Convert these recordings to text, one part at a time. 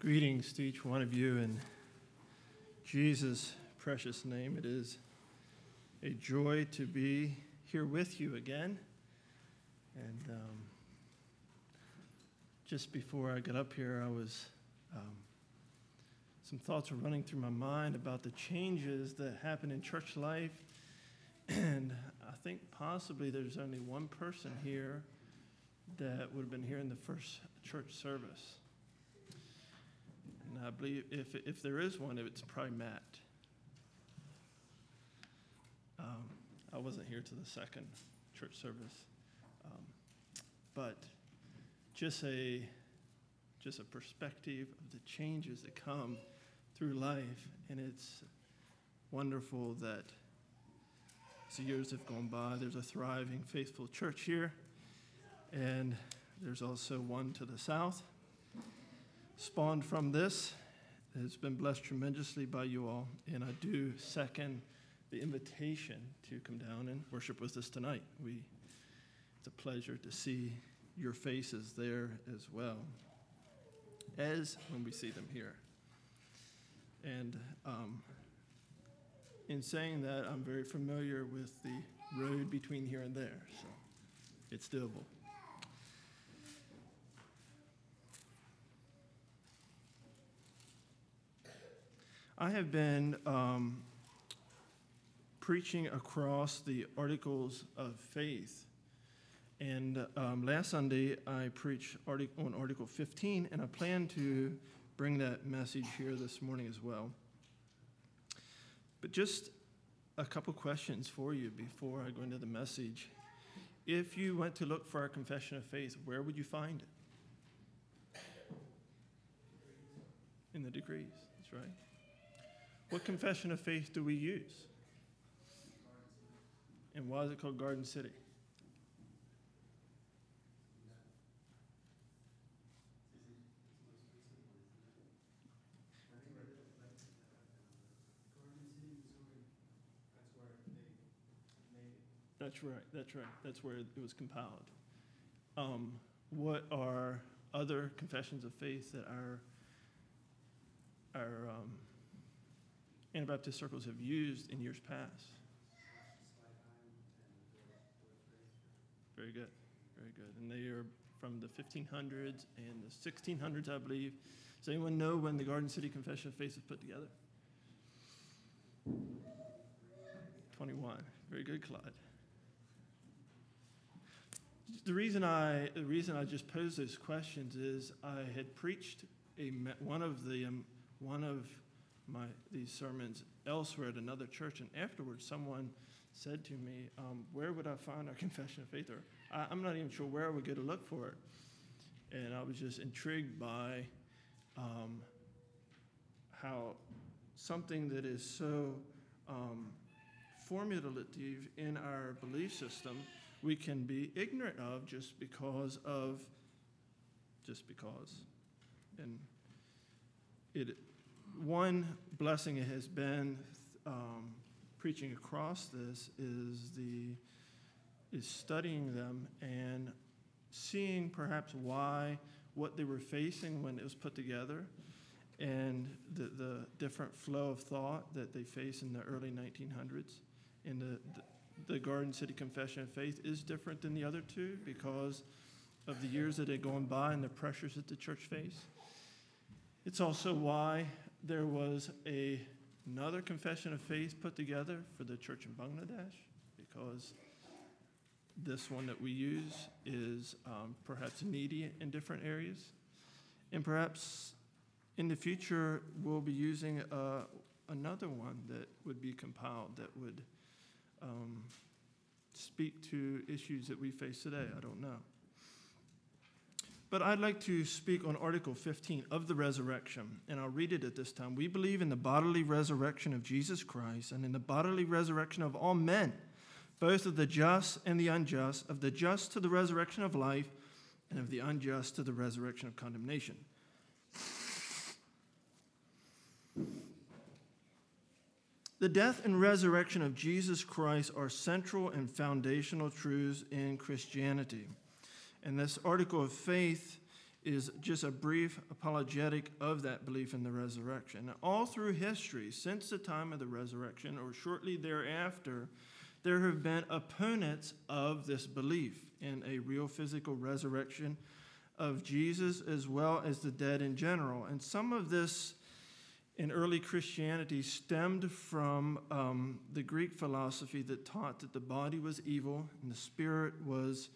Greetings to each one of you in Jesus' precious name. It is a joy to be here with you again. And just before I got up here, some thoughts were running through my mind about the changes that happen in church life. And I think possibly there's only one person here that would have been here in the first church service. And I believe if there is one, it's probably Matt. I wasn't here to the second church service. But just a perspective of the changes that come through life. And it's wonderful that as the years have gone by, there's a thriving, faithful church here. And there's also one to the south. Spawned from this, has been blessed tremendously by you all, and I do second the invitation to come down and worship with us tonight. It's a pleasure to see your faces there as well as when we see them here. And in saying that, I'm very familiar with the road between here and there, so it's doable. I have been preaching across the Articles of Faith, and last Sunday I preached on Article 15, and I plan to bring that message here this morning as well. But just a couple questions for you before I go into the message. If you went to look for our confession of faith, where would you find it? In the degrees, that's right. What confession of faith do we use? And why is it called Garden City? That's right. That's where it was compiled. What are other confessions of faith that our Anabaptist circles have used in years past? Very good. And they are from the 1500s and the 1600s, I believe. Does anyone know when the Garden City Confession of Faith was put together? 21. Very good, Clyde. The reason I just posed those questions is I had preached one of these sermons elsewhere at another church, and afterwards someone said to me, where would I find our confession of faith? Or I'm not even sure where I would go to look for it. And I was just intrigued by how something that is so formulative in our belief system we can be ignorant of just because. And one blessing it has been preaching across this is studying them and seeing perhaps what they were facing when it was put together, and the different flow of thought that they faced in the early 1900s. And the Garden City Confession of Faith is different than the other two because of the years that had gone by and the pressures that the church faced. It's also why there was another confession of faith put together for the church in Bangladesh, because this one that we use is perhaps needy in different areas. And perhaps in the future we'll be using another one that would be compiled that would speak to issues that we face today. I don't know. But I'd like to speak on Article 15 of the resurrection, and I'll read it at this time. We believe in the bodily resurrection of Jesus Christ and in the bodily resurrection of all men, both of the just and the unjust, of the just to the resurrection of life, and of the unjust to the resurrection of condemnation. The death and resurrection of Jesus Christ are central and foundational truths in Christianity. And this article of faith is just a brief apologetic of that belief in the resurrection. All through history, since the time of the resurrection or shortly thereafter, there have been opponents of this belief in a real physical resurrection of Jesus as well as the dead in general. And some of this in early Christianity stemmed from the Greek philosophy that taught that the body was evil and the spirit was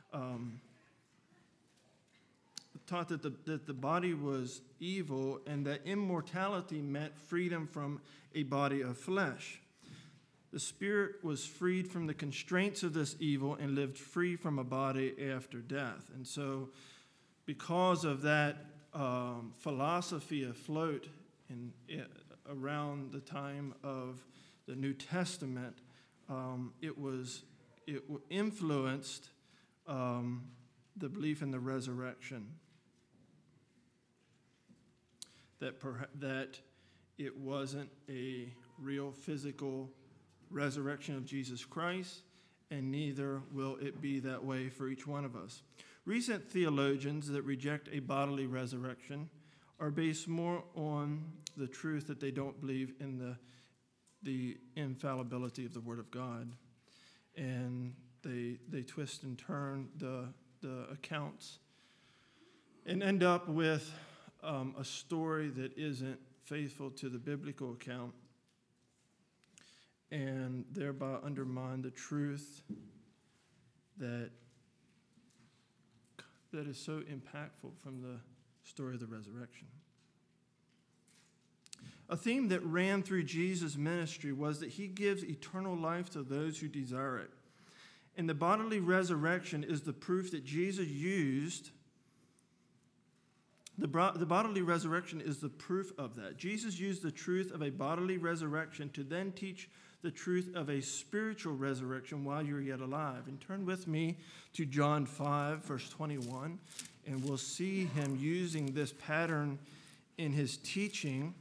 taught that the body was evil and that immortality meant freedom from a body of flesh. The spirit was freed from the constraints of this evil and lived free from a body after death. And so because of that philosophy afloat around the time of the New Testament, it influenced the belief in the resurrection. That it wasn't a real physical resurrection of Jesus Christ, and neither will it be that way for each one of us. Recent theologians that reject a bodily resurrection are based more on the truth that they don't believe in the infallibility of the Word of God, and they twist and turn the accounts and end up with a story that isn't faithful to the biblical account, and thereby undermine the truth that is so impactful from the story of the resurrection. A theme that ran through Jesus' ministry was that he gives eternal life to those who desire it. And the bodily resurrection is the proof that Jesus used. The bodily resurrection is the proof of that. Jesus used the truth of a bodily resurrection to then teach the truth of a spiritual resurrection while you're yet alive. And turn with me to John 5, verse 21, and we'll see him using this pattern in his teaching.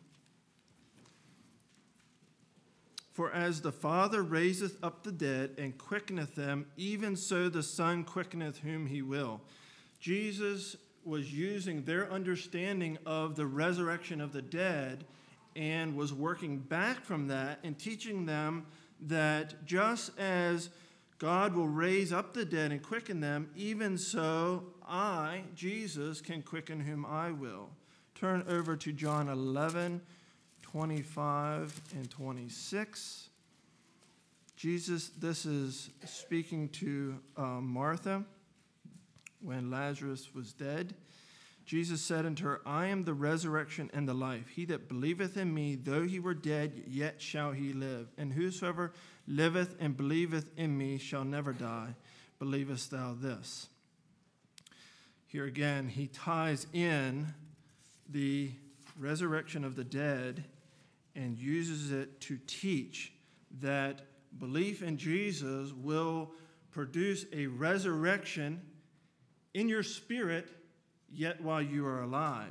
For as the Father raiseth up the dead and quickeneth them, even so the Son quickeneth whom he will. Jesus was using their understanding of the resurrection of the dead and was working back from that and teaching them that just as God will raise up the dead and quicken them, even so I, Jesus, can quicken whom I will. Turn over to John 11, 25 and 26. Jesus, this is speaking to Martha when Lazarus was dead. Jesus said unto her, I am the resurrection and the life. He that believeth in me, though he were dead, yet shall he live. And whosoever liveth and believeth in me shall never die. Believest thou this? Here again, he ties in the resurrection of the dead and uses it to teach that belief in Jesus will produce a resurrection in your spirit, yet while you are alive.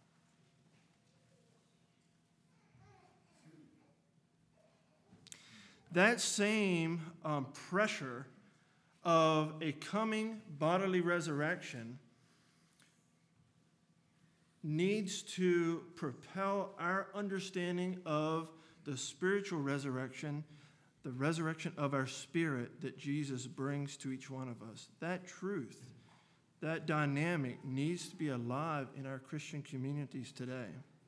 That same pressure of a coming bodily resurrection needs to propel our understanding of the spiritual resurrection, the resurrection of our spirit that Jesus brings to each one of us. That truth, that dynamic needs to be alive in our Christian communities today.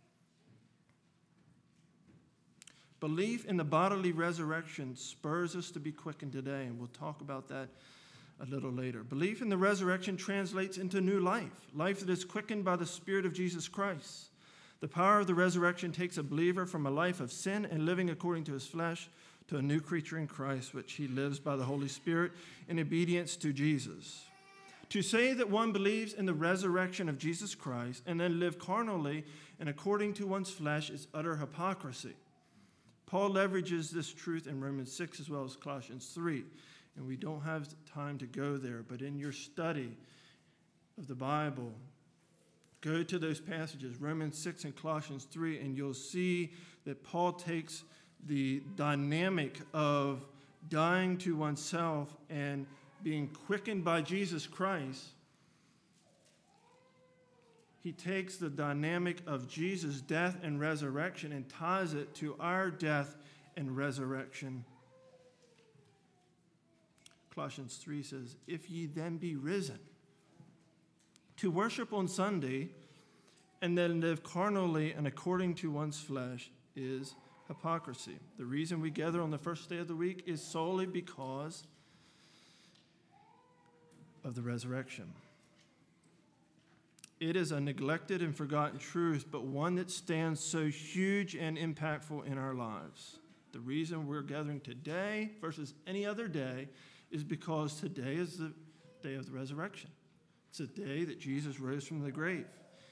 Belief in the bodily resurrection spurs us to be quickened today, and we'll talk about that a little later. Belief in the resurrection translates into new life, life that is quickened by the Spirit of Jesus Christ. The power of the resurrection takes a believer from a life of sin and living according to his flesh to a new creature in Christ, which he lives by the Holy Spirit in obedience to Jesus. To say that one believes in the resurrection of Jesus Christ and then live carnally and according to one's flesh is utter hypocrisy. Paul leverages this truth in Romans 6 as well as Colossians 3, and we don't have time to go there, but in your study of the Bible, go to those passages, Romans 6 and Colossians 3, and you'll see that Paul takes the dynamic of dying to oneself and being quickened by Jesus Christ he takes the dynamic of Jesus' death and resurrection and ties it to our death and resurrection. Colossians 3 says, if ye then be risen, to worship on Sunday and then live carnally and according to one's flesh is hypocrisy. The reason we gather on the first day of the week is solely because of the resurrection. It is a neglected and forgotten truth, but one that stands so huge and impactful in our lives. The reason we're gathering today versus any other day is because today is the day of the resurrection. It's a day that Jesus rose from the grave.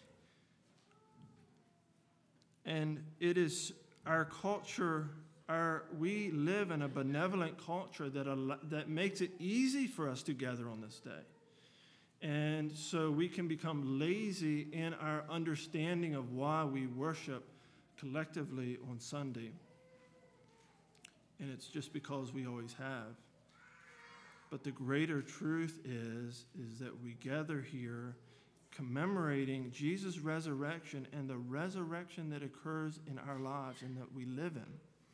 And it is our culture, we live in a benevolent culture that makes it easy for us to gather on this day. And so we can become lazy in our understanding of why we worship collectively on Sunday. And it's just because we always have. But the greater truth is that we gather here commemorating Jesus' resurrection and the resurrection that occurs in our lives and that we live in.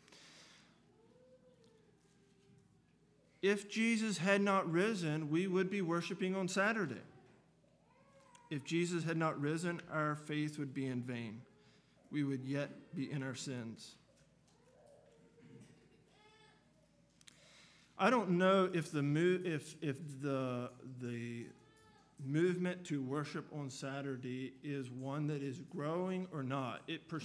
If Jesus had not risen, we would be worshiping on Saturday. If Jesus had not risen, our faith would be in vain. We would yet be in our sins. I don't know if the movement to worship on Saturday is one that is growing or not.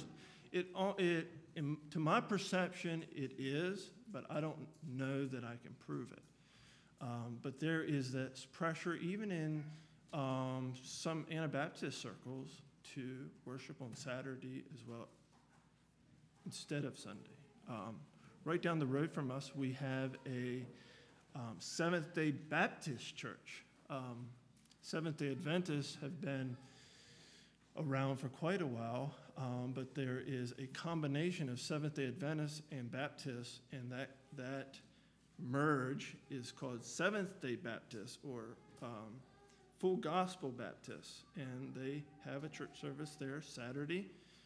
To my perception, it is, but I don't know that I can prove it. But there is this pressure, even in some Anabaptist circles, to worship on Saturday as well, instead of Sunday. Right down the road from us, we have a Seventh-day Baptist church. Seventh-day Adventists have been around for quite a while, but there is a combination of Seventh-day Adventists and Baptists, and that merge is called Seventh-day Baptists or Full Gospel Baptists, and they have a church service there Saturday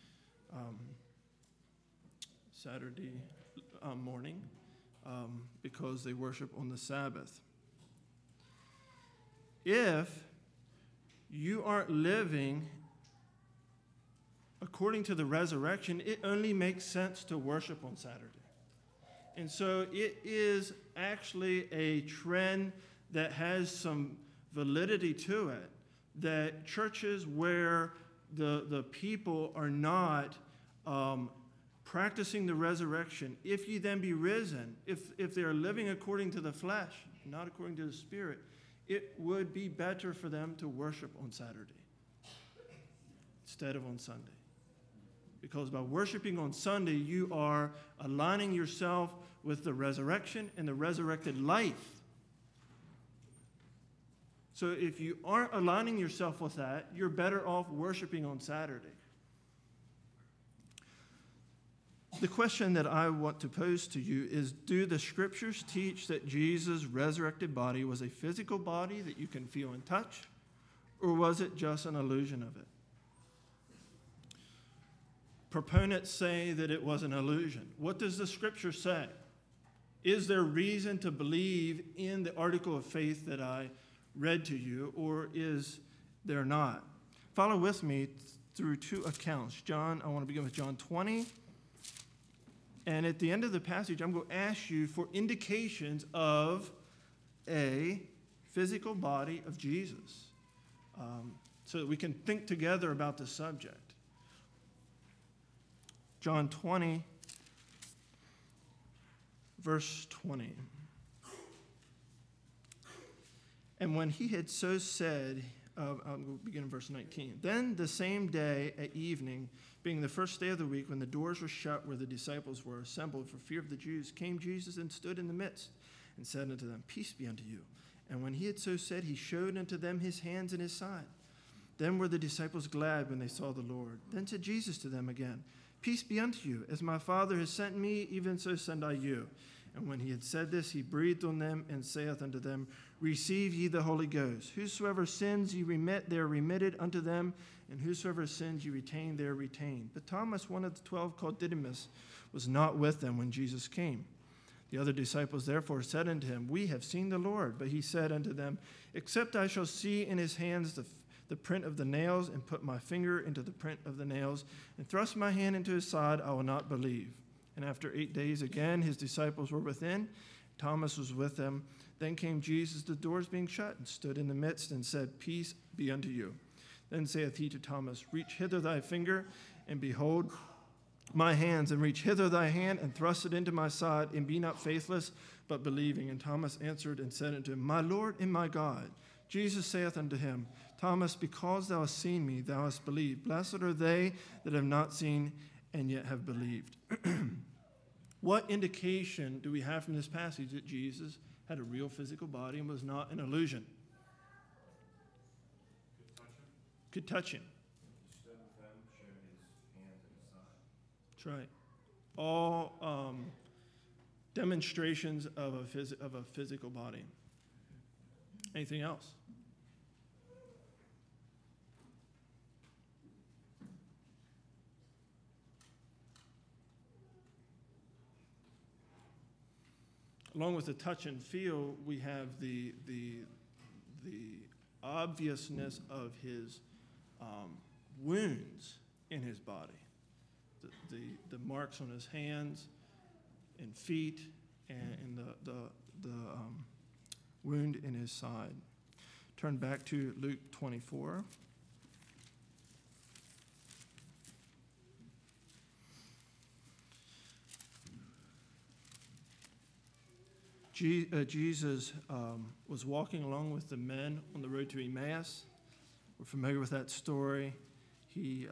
morning because they worship on the Sabbath. If you aren't living according to the resurrection, it only makes sense to worship on Saturday. And so it is actually a trend that has some validity to it, that churches where the people are not practicing the resurrection, if ye then be risen, if they are living according to the flesh, not according to the Spirit, it would be better for them to worship on Saturday instead of on Sunday. Because by worshiping on Sunday, you are aligning yourself with the resurrection and the resurrected life. So if you aren't aligning yourself with that, you're better off worshiping on Saturday. The question that I want to pose to you is, do the scriptures teach that Jesus' resurrected body was a physical body that you can feel and touch, or was it just an illusion of it? Proponents say that it was an illusion. What does the scripture say? Is there reason to believe in the article of faith that I read to you, or is there not? Follow with me through two accounts. I want to begin with John 20. And at the end of the passage, I'm going to ask you for indications of a physical body of Jesus so that we can think together about the subject. John 20, verse 20. And when he had so said, I'll begin in verse 19. Then the same day at evening, being the first day of the week, when the doors were shut where the disciples were assembled for fear of the Jews, came Jesus and stood in the midst and said unto them, Peace be unto you. And when he had so said, he showed unto them his hands and his side. Then were the disciples glad when they saw the Lord. Then said Jesus to them again, Peace be unto you. As my Father has sent me, even so send I you. And when he had said this, he breathed on them and saith unto them, Receive ye the Holy Ghost. Whosoever sins ye remit, they are remitted unto them, and whosoever sins you retain, they are retained. But Thomas, one of the 12, called Didymus, was not with them when Jesus came. The other disciples therefore said unto him, We have seen the Lord. But he said unto them, Except I shall see in his hands the print of the nails, and put my finger into the print of the nails, and thrust my hand into his side, I will not believe. And after 8 days again his disciples were within, Thomas was with them. Then came Jesus, the doors being shut, and stood in the midst, and said, Peace be unto you. Then saith he to Thomas, Reach hither thy finger, and behold my hands, and reach hither thy hand, and thrust it into my side, and be not faithless, but believing. And Thomas answered and said unto him, My Lord and my God. Jesus saith unto him, Thomas, because thou hast seen me, thou hast believed. Blessed are they that have not seen and yet have believed. What indication do we have from this passage that Jesus had a real physical body and was not an illusion? Could touch him. Stood with them, showed his hands and his side. That's right. All demonstrations of a physical body. Anything else? Along with the touch and feel, we have the obviousness of his wounds in his body, the marks on his hands and feet, and the wound in his side. Turn back to Luke 24. Jesus was walking along with the men on the road to Emmaus. We're familiar with that story. He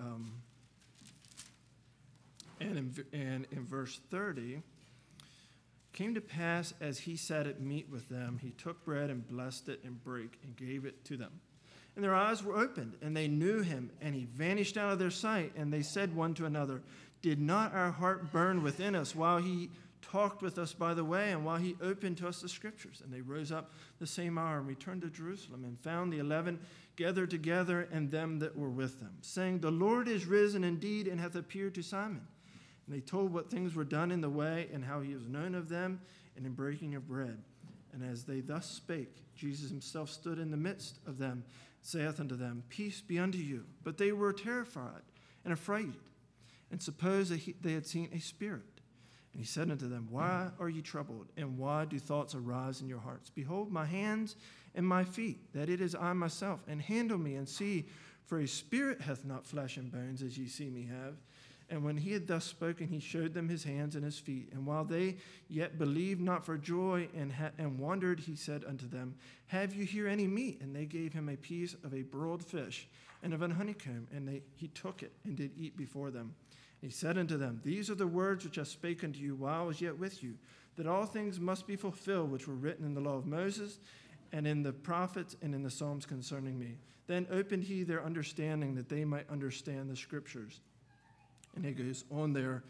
and in verse 30, came to pass as he sat at meat with them, he took bread and blessed it and brake and gave it to them. And their eyes were opened, and they knew him, and he vanished out of their sight. And they said one to another, Did not our heart burn within us while he talked with us by the way, and while he opened to us the Scriptures? And they rose up the same hour and returned to Jerusalem, and found the 11 gathered together, and them that were with them, saying, The Lord is risen indeed, and hath appeared to Simon. And they told what things were done in the way, and how he was known of them, and in breaking of bread. And as they thus spake, Jesus himself stood in the midst of them, saith unto them, Peace be unto you. But they were terrified and affrighted, and supposed that they had seen a spirit. And he said unto them, Why are ye troubled, and why do thoughts arise in your hearts? Behold my hands and my feet, that it is I myself. And handle me, and see, for a spirit hath not flesh and bones, as ye see me have. And when he had thus spoken, he showed them his hands and his feet. And while they yet believed not for joy and wondered, he said unto them, Have you here any meat? And they gave him a piece of a broiled fish and of an honeycomb. And he took it and did eat before them. He said unto them, These are the words which I spake unto you while I was yet with you, that all things must be fulfilled which were written in the law of Moses, and in the prophets, and in the Psalms concerning me. Then opened he their understanding, that they might understand the Scriptures. And he goes on there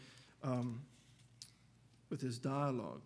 with his dialogue.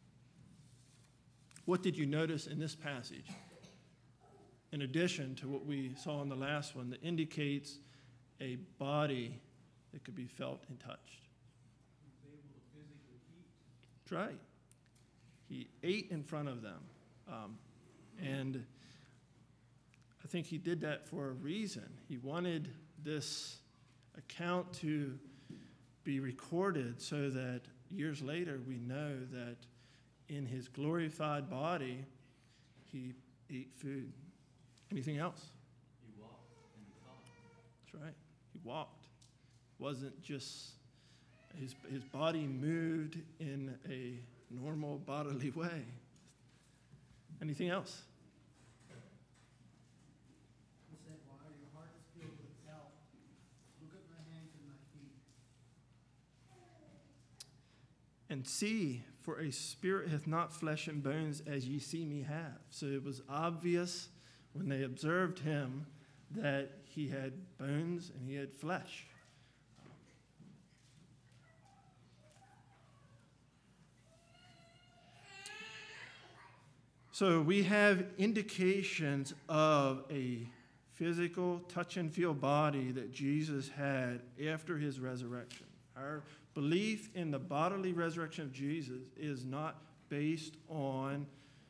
What did you notice in this passage, in addition to what we saw in the last one, that indicates a body that could be felt and touched? He was able to physically eat. That's right. He ate in front of them. And I think he did that for a reason. He wanted this account to be recorded so that years later we know that in his glorified body he ate food. Anything else? He walked and he talked. That's right. He walked. It wasn't just his body moved in a normal bodily way. Anything else? He said, Why are your hearts filled with doubt? Look at my hands and my feet. And see, for a spirit hath not flesh and bones as ye see me have. So it was obvious when they observed him that he had bones and he had flesh. So we have indications of a physical, touch and feel body that Jesus had after his resurrection. Our belief in the bodily resurrection of Jesus is not based on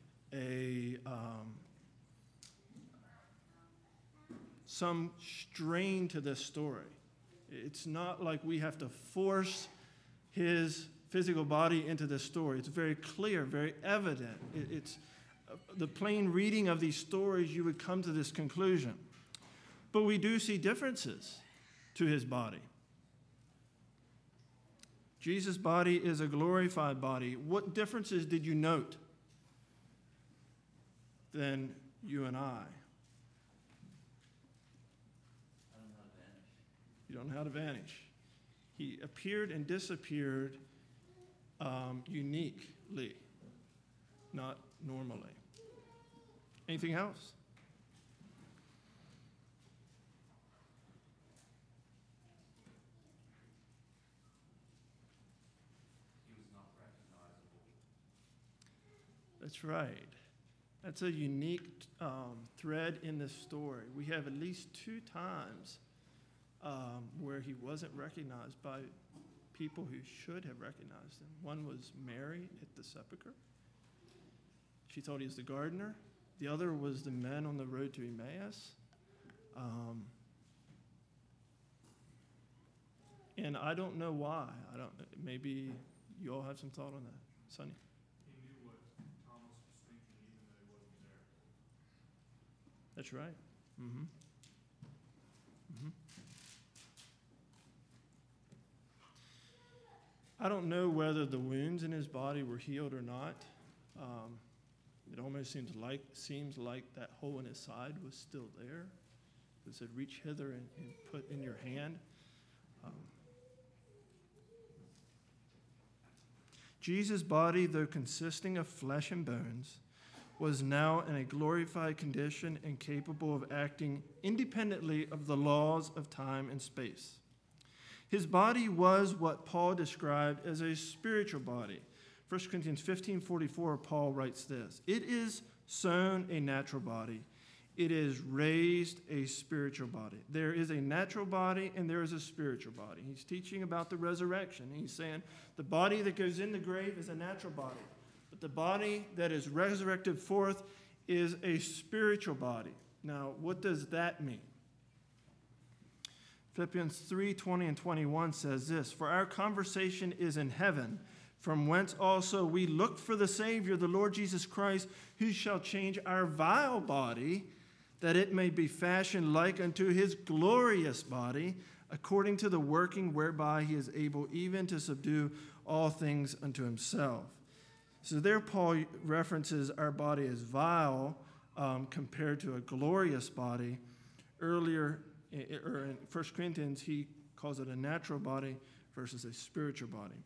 some strain to this story. It's not like we have to force his physical body into this story. It's very clear, very evident. It's the plain reading of these stories, you would come to this conclusion. But we do see differences to his body. Jesus' body is a glorified body. What differences did you note than you and I? You don't know how to vanish. He appeared and disappeared uniquely, not normally. Anything else? He was not recognizable. That's right. That's a unique thread in this story. We have at least 2 times where he wasn't recognized by people who should have recognized him. One was Mary at the sepulchre. She thought he was the gardener. The other was the men on the road to Emmaus. And I don't know why. Maybe you all have some thought on that. Sonny? He knew what Thomas was thinking even though he wasn't there. That's right. Mm-hmm. Mm-hmm. I don't know whether the wounds in his body were healed or not. It almost seems like that hole in his side was still there. It said, reach hither and put in your hand. Jesus' body, though consisting of flesh and bones, was now in a glorified condition and capable of acting independently of the laws of time and space. His body was what Paul described as a spiritual body. 1 Corinthians 15:44, Paul writes this: "It is sown a natural body. It is raised a spiritual body." There is a natural body and there is a spiritual body. He's teaching about the resurrection. He's saying the body that goes in the grave is a natural body, but the body that is resurrected forth is a spiritual body. Now, what does that mean? Philippians 3:20 and 21 says this: "For our conversation is in heaven, from whence also we look for the Savior, the Lord Jesus Christ, who shall change our vile body, that it may be fashioned like unto his glorious body, according to the working whereby he is able even to subdue all things unto himself." So there Paul references our body as vile compared to a glorious body. Earlier, or in 1 Corinthians, he calls it a natural body versus a spiritual body.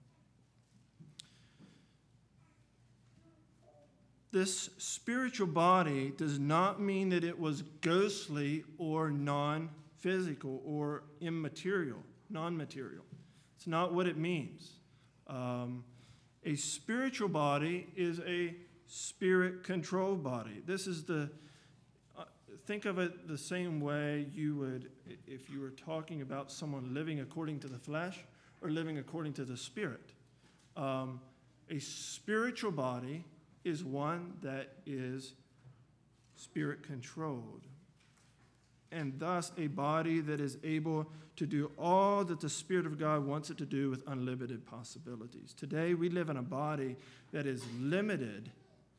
This spiritual body does not mean that it was ghostly or non-physical or immaterial, non-material. It's not what it means. A spiritual body is a spirit-controlled body. This is think of it the same way you would if you were talking about someone living according to the flesh or living according to the spirit. A spiritual body is one that is spirit-controlled, and thus a body that is able to do all that the Spirit of God wants it to do with unlimited possibilities. Today, we live in a body that is limited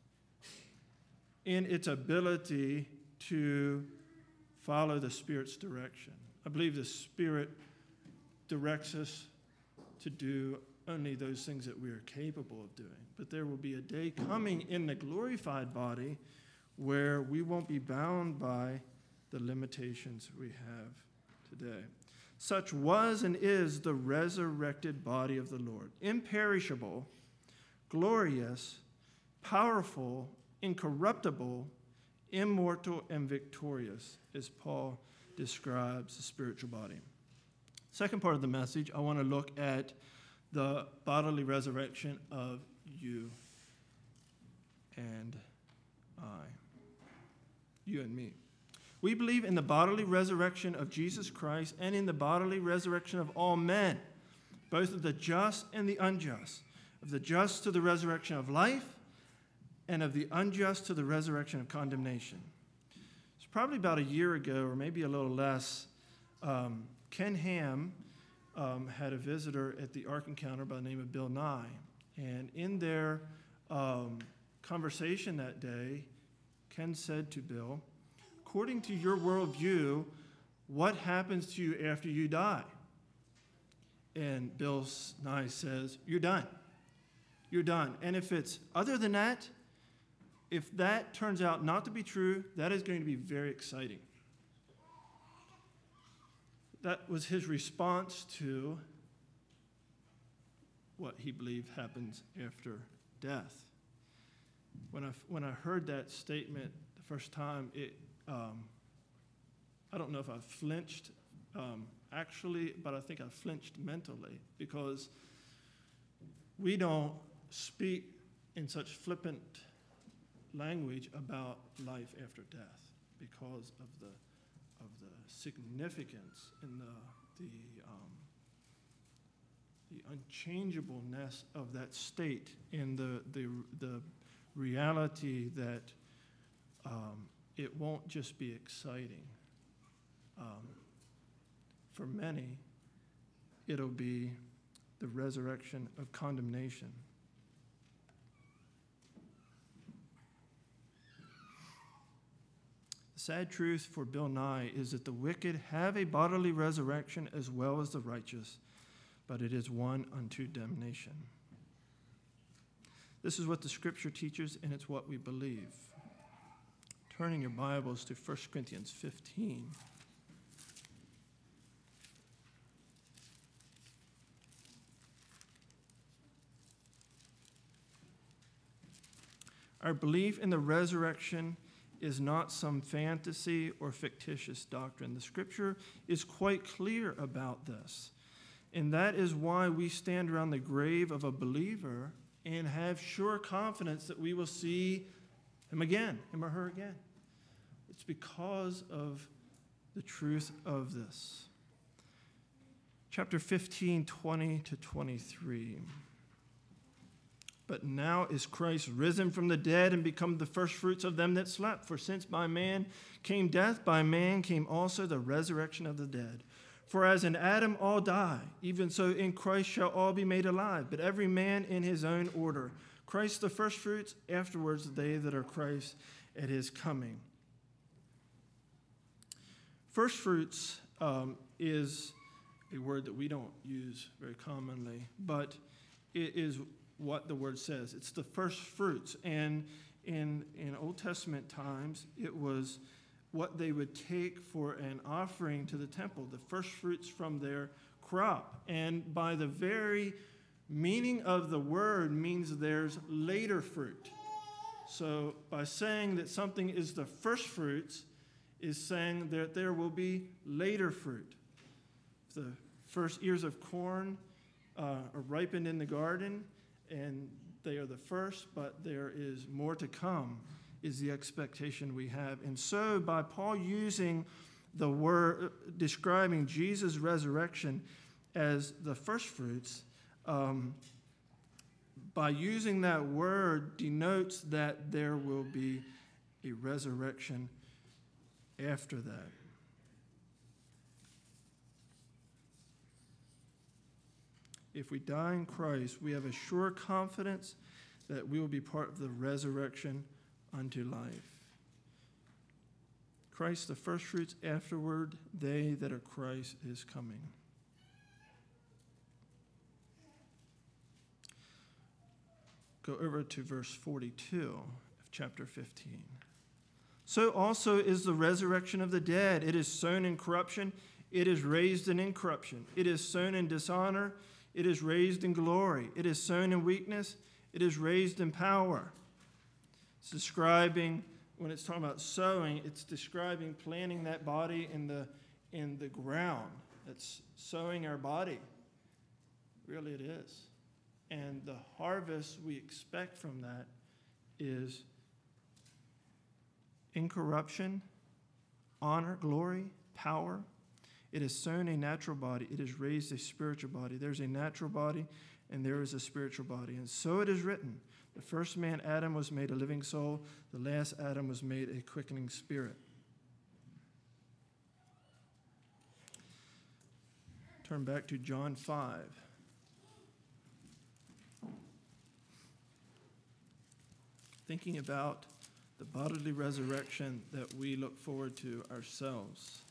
in its ability to follow the Spirit's direction. I believe the Spirit directs us to do only those things that we are capable of doing. But there will be a day coming in the glorified body where we won't be bound by the limitations we have today. Such was and is the resurrected body of the Lord, imperishable, glorious, powerful, incorruptible, immortal, and victorious, as Paul describes the spiritual body. Second part of the message, I want to look at the bodily resurrection of you and I. You and me. We believe in the bodily resurrection of Jesus Christ and in the bodily resurrection of all men, both of the just and the unjust, of the just to the resurrection of life, and of the unjust to the resurrection of condemnation. It's probably about a year ago, or maybe a little less, Ken Ham had a visitor at the Ark Encounter by the name of Bill Nye. And in their conversation that day, Ken said to Bill, according to your worldview, what happens to you after you die? And Bill Nye says, you're done. You're done. And if it's other than that, if that turns out not to be true, that is going to be very exciting. That was his response to what he believed happens after death. When I heard that statement the first time, I don't know if I flinched actually, but I think I flinched mentally, because we don't speak in such flippant language about life after death because of the significance and the unchangeableness of that state, and the reality that it won't just be exciting. For many, it'll be the resurrection of condemnation. The sad truth for Bill Nye is that the wicked have a bodily resurrection as well as the righteous, but it is one unto damnation. This is what the Scripture teaches, and it's what we believe. Turning your Bibles to 1 Corinthians 15. Our belief in the resurrection is not some fantasy or fictitious doctrine. The Scripture is quite clear about this. And that is why we stand around the grave of a believer and have sure confidence that we will see him again, him or her again. It's because of the truth of this. Chapter 15, 20 to 23. But now is Christ risen from the dead and become the firstfruits of them that slept. For since by man came death, by man came also the resurrection of the dead. For as in Adam all die, even so in Christ shall all be made alive, but every man in his own order. Christ the firstfruits, afterwards they that are Christ at his coming. Firstfruits is a word that we don't use very commonly, but it is what the word says. It's the first fruits. And in Old Testament times, it was what they would take for an offering to the temple, the first fruits from their crop. And by the very meaning of the word means there's later fruit. So by saying that something is the first fruits is saying that there will be later fruit. The first ears of corn are ripened in the garden, and they are the first, but there is more to come, is the expectation we have. And so by Paul using the word, describing Jesus' resurrection as the first fruits, by using that word denotes that there will be a resurrection after that. If we die in Christ, we have a sure confidence that we will be part of the resurrection unto life. Christ the firstfruits, afterward they that are Christ is coming. Go over to verse 42 of chapter 15. So also is the resurrection of the dead. It is sown in corruption, it is raised in incorruption. It is sown in dishonor, it is raised in glory. It is sown in weakness, it is raised in power. It's describing, when it's talking about sowing, it's describing planting that body in the ground. It's sowing our body. Really it is. And the harvest we expect from that is incorruption, honor, glory, power. It has sown a natural body. It has raised a spiritual body. There's a natural body and there is a spiritual body. And so it is written, the first man, Adam, was made a living soul. The last Adam was made a quickening spirit. Turn back to John 5. Thinking about the bodily resurrection that we look forward to ourselves.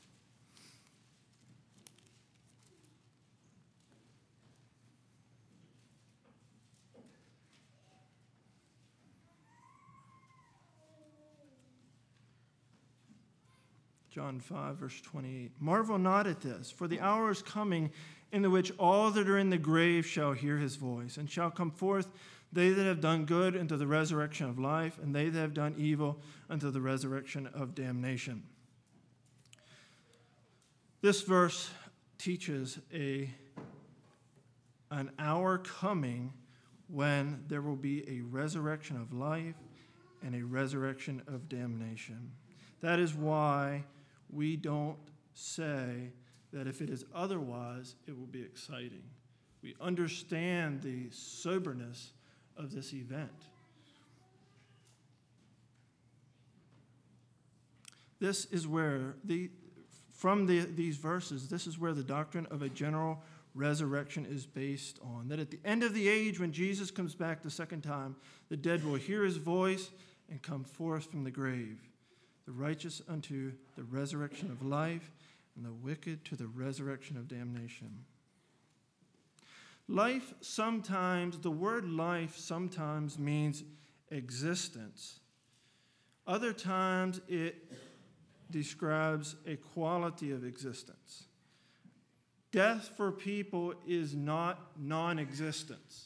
John 5, verse 28. Marvel not at this, for the hour is coming in the which all that are in the grave shall hear his voice, and shall come forth they that have done good unto the resurrection of life, and they that have done evil unto the resurrection of damnation. This verse teaches an hour coming when there will be a resurrection of life and a resurrection of damnation. That is why we don't say that if it is otherwise, it will be exciting. We understand the soberness of this event. This is where, these verses, this is where the doctrine of a general resurrection is based on. That at the end of the age, when Jesus comes back the second time, the dead will hear his voice and come forth from the grave. The righteous unto the resurrection of life, and the wicked to the resurrection of damnation. Life sometimes, the word life sometimes means existence. Other times it describes a quality of existence. Death for people is not non-existence.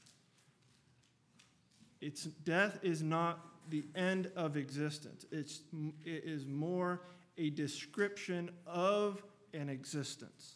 Death is not the end of existence. It is more a description of an existence.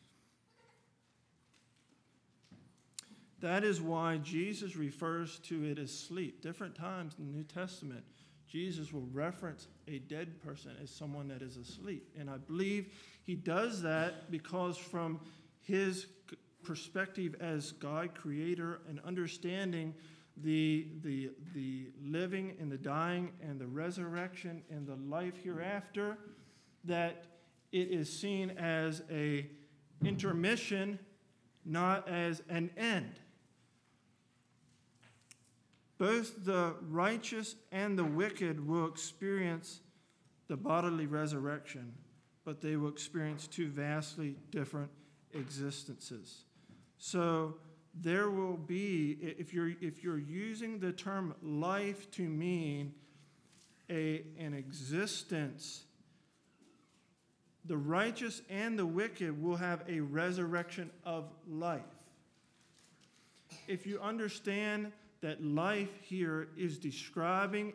That is why Jesus refers to it as sleep. Different times in the New Testament, Jesus will reference a dead person as someone that is asleep. And I believe he does that because from his perspective as God creator and understanding the living and the dying and the resurrection and the life hereafter, that it is seen as a intermission, not as an end. Both the righteous and the wicked will experience the bodily resurrection, but they will experience two vastly different existences. So there will be, if you're using the term life to mean an existence, the righteous and the wicked will have a resurrection of life. If you understand that life here is describing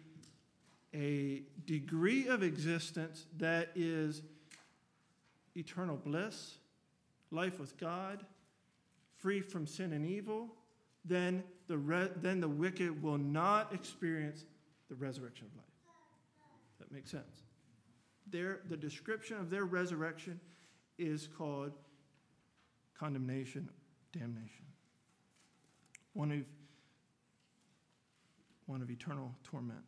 a degree of existence that is eternal bliss, life with God, free from sin and evil, then the wicked will not experience the resurrection of life. That makes sense. The description of their resurrection is called condemnation, damnation. One of eternal torment.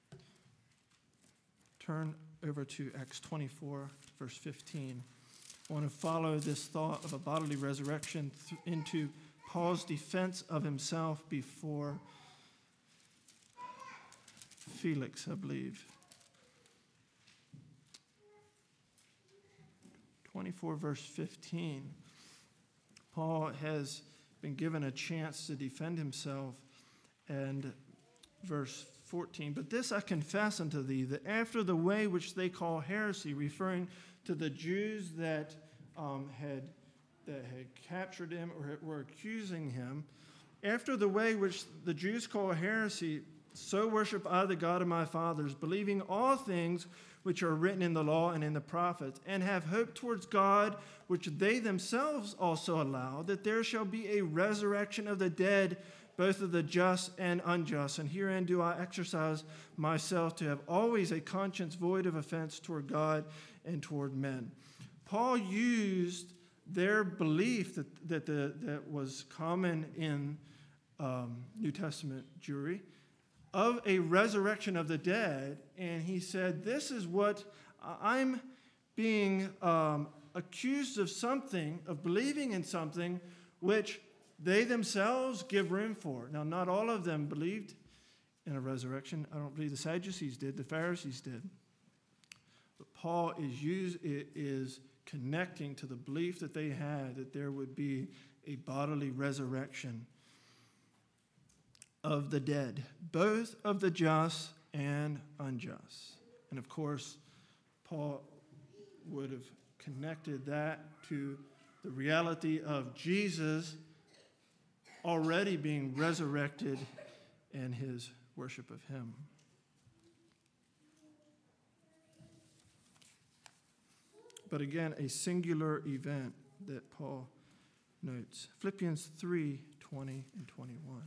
Turn over to Acts 24, verse 15. I want to follow this thought of a bodily resurrection into Paul's defense of himself before Felix, I believe. 24, verse 15. Paul has been given a chance to defend himself, and verse 14, but this I confess unto thee, that after the way which they call heresy, referring to the Jews that had captured him or were accusing him, after the way which the Jews call heresy, so worship I the God of my fathers, believing all things which are written in the law and in the prophets, and have hope towards God, which they themselves also allow, that there shall be a resurrection of the dead, both of the just and unjust. And herein do I exercise myself to have always a conscience void of offense toward God and toward men. Paul used their belief that was common in New Testament Jewry of a resurrection of the dead, and he said, this is what I'm being accused of something, of believing in something which they themselves give room for. Now, not all of them believed in a resurrection. I don't believe the Sadducees did, the Pharisees did. But Paul is connecting to the belief that they had that there would be a bodily resurrection of the dead, both of the just and unjust. And of course, Paul would have connected that to the reality of Jesus already being resurrected and his worship of him. But again, a singular event that Paul notes. Philippians 3:20 and 21.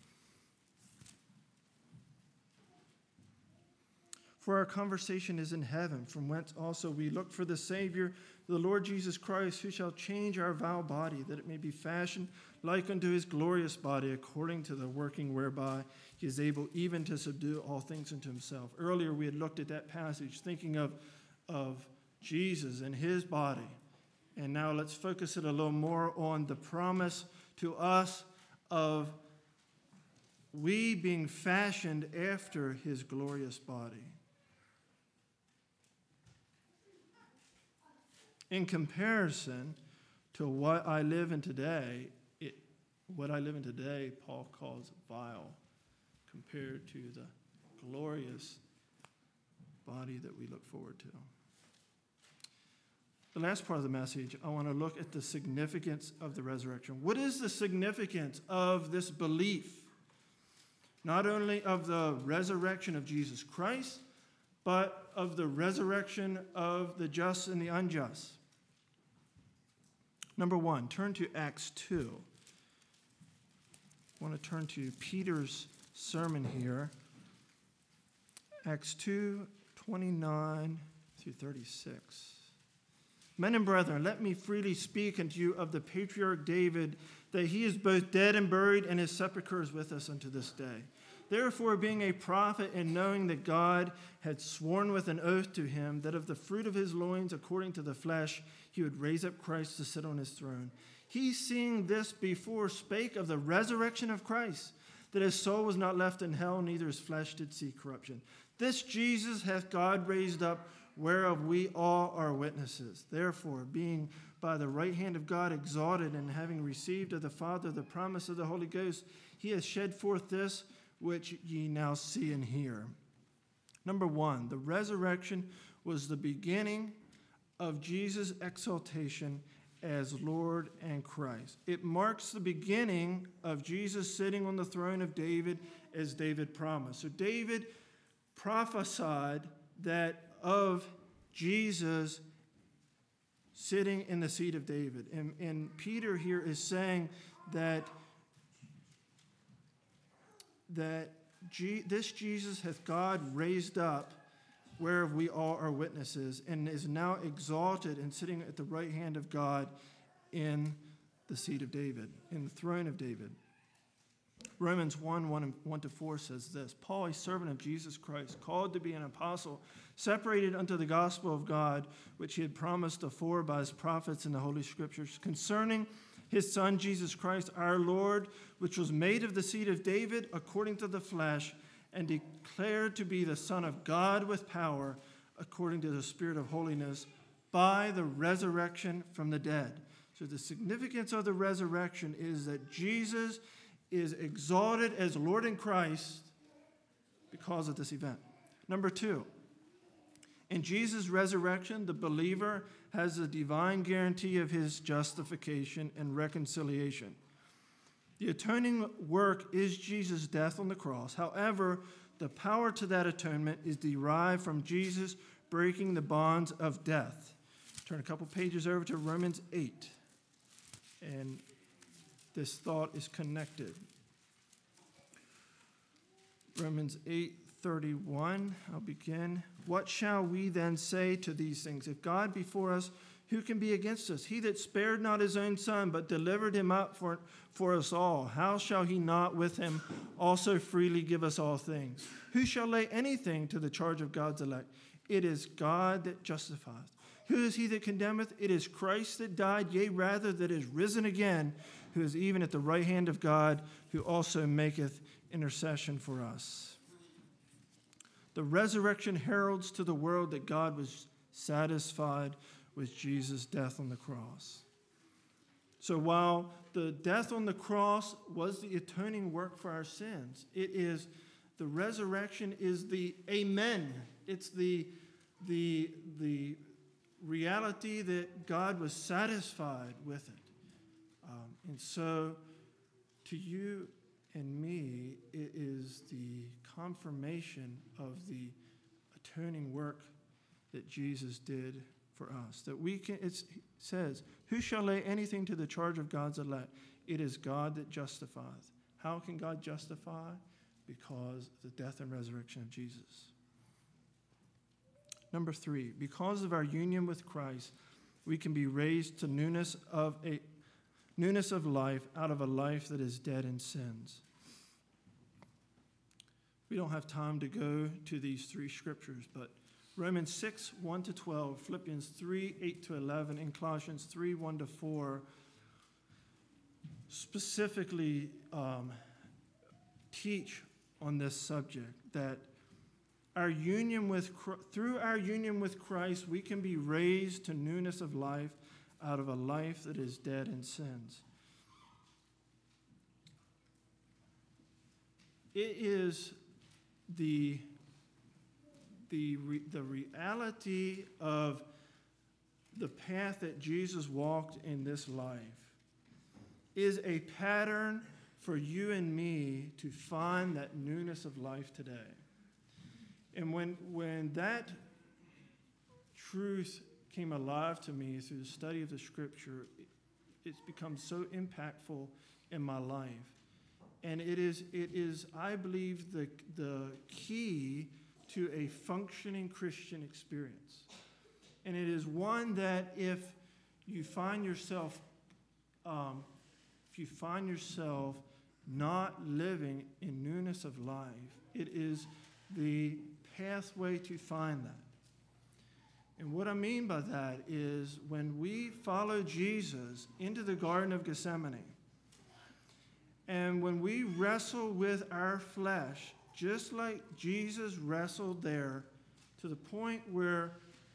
For our conversation is in heaven, from whence also we look for the Savior, the Lord Jesus Christ, who shall change our vile body, that it may be fashioned like unto his glorious body, according to the working whereby he is able even to subdue all things unto himself. Earlier we had looked at that passage, thinking of Jesus and his body. And now let's focus it a little more on the promise to us of we being fashioned after his glorious body. In comparison to what I live in today, Paul calls vile compared to the glorious body that we look forward to. The last part of the message, I want to look at the significance of the resurrection. What is the significance of this belief? Not only of the resurrection of Jesus Christ, but of the resurrection of the just and the unjust. Number one, turn to Acts 2. I want to turn to Peter's sermon here. Acts 2:29 through 36. Men and brethren, let me freely speak unto you of the patriarch David, that he is both dead and buried, and his sepulchre is with us unto this day. Therefore, being a prophet, and knowing that God had sworn with an oath to him that of the fruit of his loins, according to the flesh, he would raise up Christ to sit on his throne. He, seeing this before, spake of the resurrection of Christ, that his soul was not left in hell, neither his flesh did see corruption. This Jesus hath God raised up, whereof we all are witnesses. Therefore, being by the right hand of God exalted, and having received of the Father the promise of the Holy Ghost, he has shed forth this which ye now see and hear. Number one, the resurrection was the beginning of Jesus' exaltation as Lord and Christ. It marks the beginning of Jesus sitting on the throne of David as David promised. So David prophesied that of Jesus sitting in the seat of David. And Peter here is saying that this Jesus hath God raised up, whereof we all are witnesses, and is now exalted and sitting at the right hand of God in the seat of David, in the throne of David. Romans 1:1-4 says this: Paul, a servant of Jesus Christ, called to be an apostle, separated unto the gospel of God, which he had promised afore by his prophets in the Holy Scriptures, concerning his Son, Jesus Christ, our Lord, which was made of the seed of David according to the flesh, and declared to be the Son of God with power, according to the Spirit of holiness, by the resurrection from the dead. So the significance of the resurrection is that Jesus is exalted as Lord in Christ because of this event. Number two, in Jesus' resurrection, the believer has a divine guarantee of his justification and reconciliation. The atoning work is Jesus' death on the cross. However, the power to that atonement is derived from Jesus breaking the bonds of death. Turn a couple pages over to Romans 8, and this thought is connected. Romans 8:31, I'll begin. What shall we then say to these things? If God be for us, who can be against us? He that spared not his own son, but delivered him up for us all, how shall he not with him also freely give us all things? Who shall lay anything to the charge of God's elect? It is God that justifieth. Who is he that condemneth? It is Christ that died, yea, rather that is risen again, who is even at the right hand of God, who also maketh intercession for us. The resurrection heralds to the world that God was satisfied with Jesus' death on the cross. So while the death on the cross was the atoning work for our sins, the resurrection is the amen. It's the reality that God was satisfied with it. And so to you and me, it is the confirmation of the atoning work that Jesus did for us. That we can, it says, who shall lay anything to the charge of God's elect? It is God that justifieth. How can God justify? Because of the death and resurrection of Jesus. Number 3, because of our union with Christ, we can be raised to newness of life out of a life that is dead in sins. We don't have time to go to these 3 scriptures, but Romans 6, 1-12, Philippians 3, 8-11, and Colossians 3, 1-4 specifically teach on this subject, that through our union with Christ, we can be raised to newness of life out of a life that is dead in sins. It is the reality of the path that Jesus walked in this life is a pattern for you and me to find that newness of life today. And when that truth came alive to me through the study of the Scripture, it's become so impactful in my life. And it is, I believe, the key to a functioning Christian experience. And it is one that if you find yourself not living in newness of life, it is the pathway to find that. And what I mean by that is when we follow Jesus into the Garden of Gethsemane, and when we wrestle with our flesh, just like Jesus wrestled there to the point where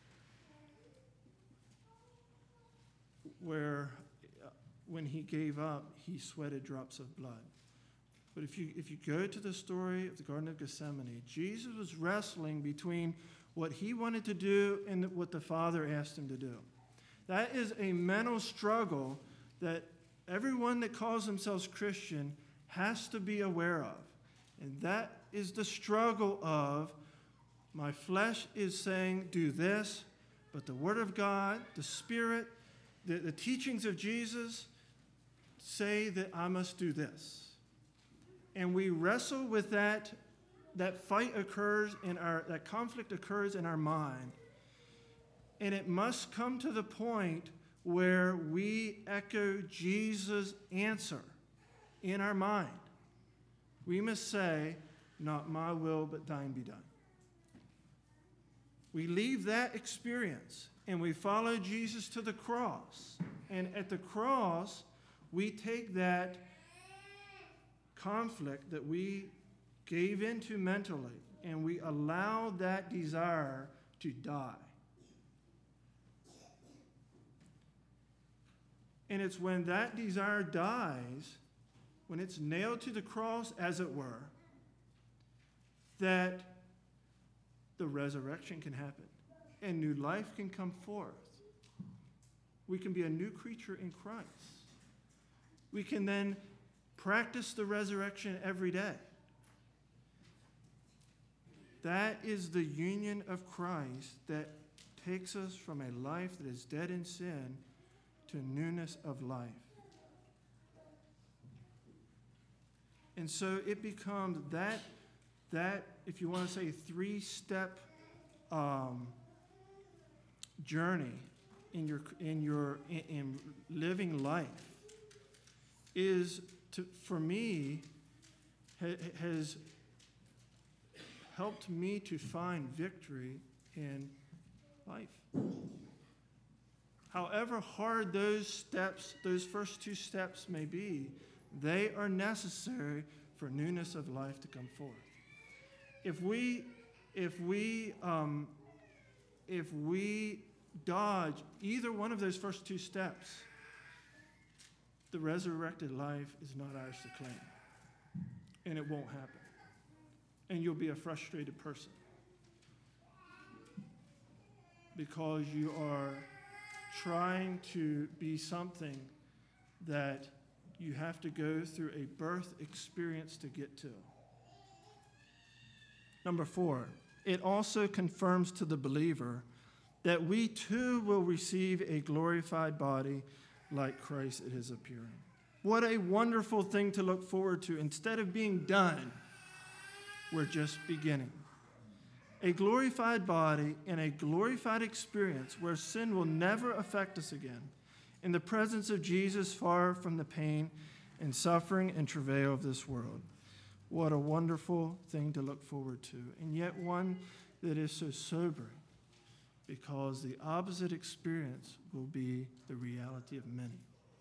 when he gave up, he sweated drops of blood. But if you go to the story of the Garden of Gethsemane, Jesus was wrestling between what he wanted to do and what the Father asked him to do. That is a mental struggle that everyone that calls themselves Christian has to be aware of. And that is the struggle of my flesh is saying, do this, but the Word of God, the Spirit, the teachings of Jesus say that I must do this. And we wrestle with that. That fight occurs that conflict occurs in our mind. And it must come to the point where we echo Jesus' answer in our mind. We must say, not my will, but thine be done. We leave that experience and we follow Jesus to the cross. And at the cross, we take that conflict that we gave into mentally and we allow that desire to die. And it's when that desire dies, when it's nailed to the cross, as it were, that the resurrection can happen and new life can come forth. We can be a new creature in Christ. We can then practice the resurrection every day. That is the union of Christ that takes us from a life that is dead in sin to newness of life. And so it becomes that that, if you want to say, three-step journey in living life is for me has helped me to find victory in life. However hard those first two steps may be, they are necessary for newness of life to come forth. If we dodge either one of those first two steps, the resurrected life is not ours to claim. And it won't happen. And you'll be a frustrated person because you are trying to be something that you have to go through a birth experience to get to. Number 4, it also confirms to the believer that we too will receive a glorified body like Christ at his appearing. What a wonderful thing to look forward to. Instead of being done, we're just beginning. A glorified body and a glorified experience where sin will never affect us again. In the presence of Jesus, far from the pain and suffering and travail of this world. What a wonderful thing to look forward to. And yet one that is so sobering, because the opposite experience will be the reality of many.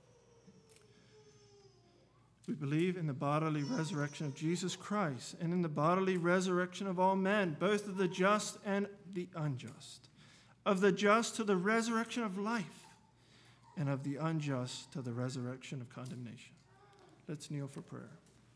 We believe in the bodily resurrection of Jesus Christ and in the bodily resurrection of all men, both of the just and the unjust, of the just to the resurrection of life, and of the unjust to the resurrection of condemnation. Let's kneel for prayer.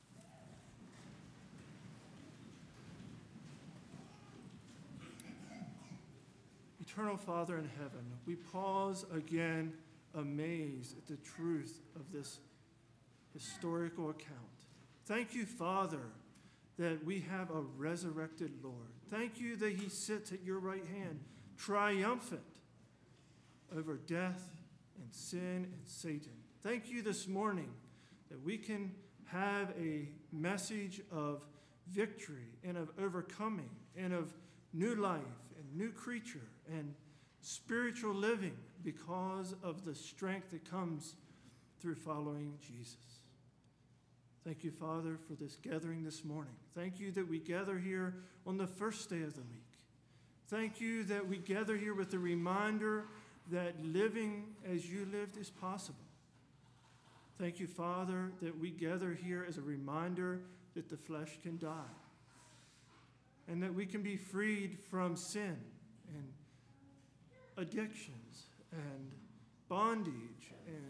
Eternal Father in heaven, we pause again amazed at the truth of this historical account. Thank you, Father, that we have a resurrected Lord. Thank you that he sits at your right hand, triumphant over death and sin and Satan. Thank you this morning that we can have a message of victory and of overcoming and of new life and new creature and spiritual living because of the strength that comes through following Jesus. Thank you, Father, for this gathering this morning. Thank you that we gather here on the first day of the week. Thank you that we gather here with the reminder that living as you lived is possible. Thank you, Father, that we gather here as a reminder that the flesh can die and that we can be freed from sin and addictions and bondage and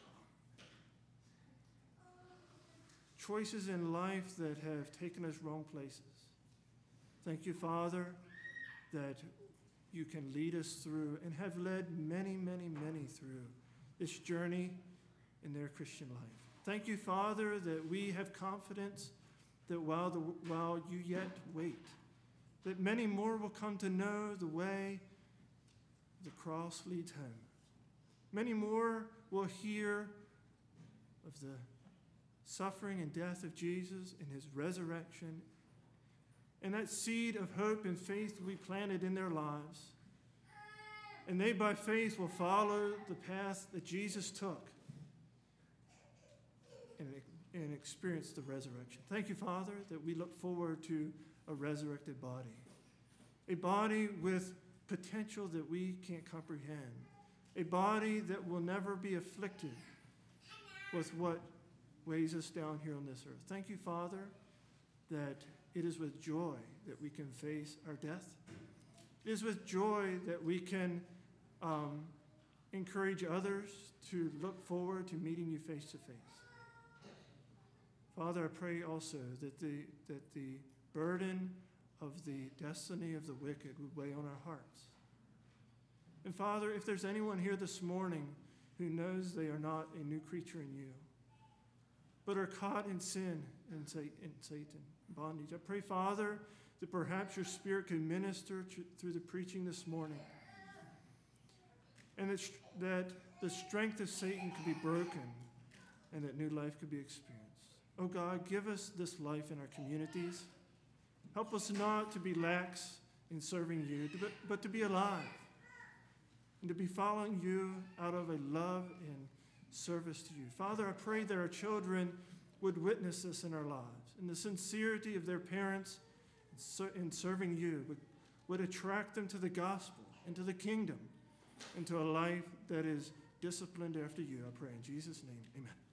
choices in life that have taken us wrong places. Thank you, Father, that you can lead us through and have led many, many, many through this journey in their Christian life. Thank you, Father, that we have confidence that while you yet wait, that many more will come to know the way the cross leads home. Many more will hear of the suffering and death of Jesus and his resurrection, and that seed of hope and faith we planted in their lives. And they, by faith, will follow the path that Jesus took and experience the resurrection. Thank you, Father, that we look forward to a resurrected body, a body with potential that we can't comprehend, a body that will never be afflicted with what weighs us down here on this earth. Thank you, Father, that it is with joy that we can face our death. It is with joy that we can encourage others to look forward to meeting you face to face. Father, I pray also that the burden of the destiny of the wicked would weigh on our hearts. And Father, if there's anyone here this morning who knows they are not a new creature in you, but are caught in sin and Satan, bondage, I pray, Father, that perhaps your Spirit could minister through the preaching this morning, and that the strength of Satan could be broken and that new life could be experienced. Oh God, give us this life in our communities. Help us not to be lax in serving you, but to be alive and to be following you out of a love and service to you. Father, I pray that our children would witness this in our lives, and the sincerity of their parents in serving you would attract them to the gospel and to the kingdom and to a life that is disciplined after you. I pray in Jesus' name, amen.